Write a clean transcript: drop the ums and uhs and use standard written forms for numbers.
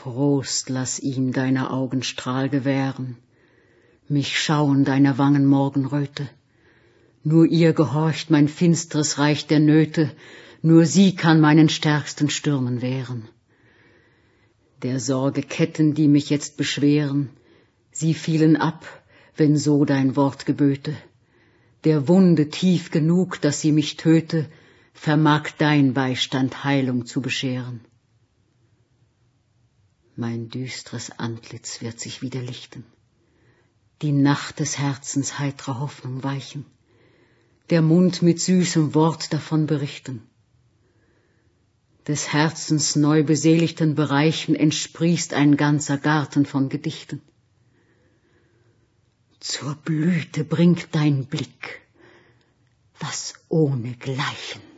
Trost lass ihm deiner Augen Strahl gewähren, mich schauen deiner Wangen Morgenröte. Nur ihr gehorcht mein finstres Reich der Nöte, nur sie kann meinen stärksten Stürmen wehren. Der Sorge Ketten, die mich jetzt beschweren, sie fielen ab, wenn so dein Wort geböte. Der Wunde tief genug, dass sie mich töte, vermag dein Beistand Heilung zu bescheren. Mein düstres Antlitz wird sich wieder lichten, die Nacht des Herzens heitrer Hoffnung weichen, der Mund mit süßem Wort davon berichten. Des Herzens neu beseligten Bereichen entsprießt ein ganzer Garten von Gedichten. Zur Blüte bringt dein Blick, was ohnegleichen.